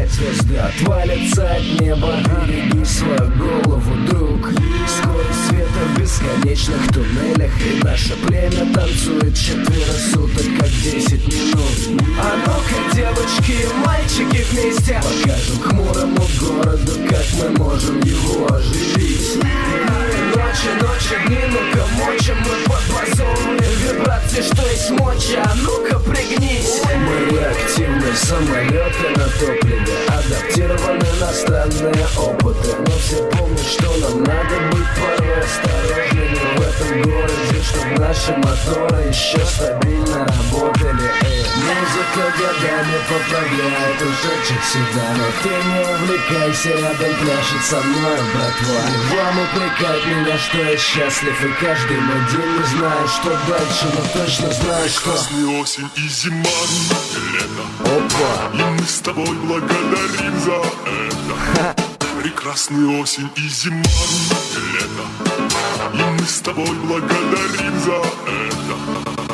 звезды отвалятся от неба. Береги свою голову, друг. Скорость света в бесконечных туннелях, и наше племя танцует четверо суток, как 10 минут. А ну-ка, девочки и мальчики, вместе покажем хмурому городу, как мы можем его оживить. Ночи, дни, ну-ка мочим, мы под базовые вибрации, что есть моча. А ну-ка, пригнись. Мы реактивные самолеты на топливе, адаптированы на странные опыты. Но все помнят, что нам надо быть порой осторожными в этом городе, чтоб наши моторы еще стабильно работали. Музыка годами поправляет ушедших сюда, но ты не увлекайся, рядом пляшет со мной братва. Вам упрекать меня, что я счастлив, и каждый мой день не знаю, что дальше, но точно знаю, что прекрасная осень и зима, лето. Опа! И мы с тобой благодарим за это. Прекрасная осень и зима, лето. И мы с тобой благодарим за это.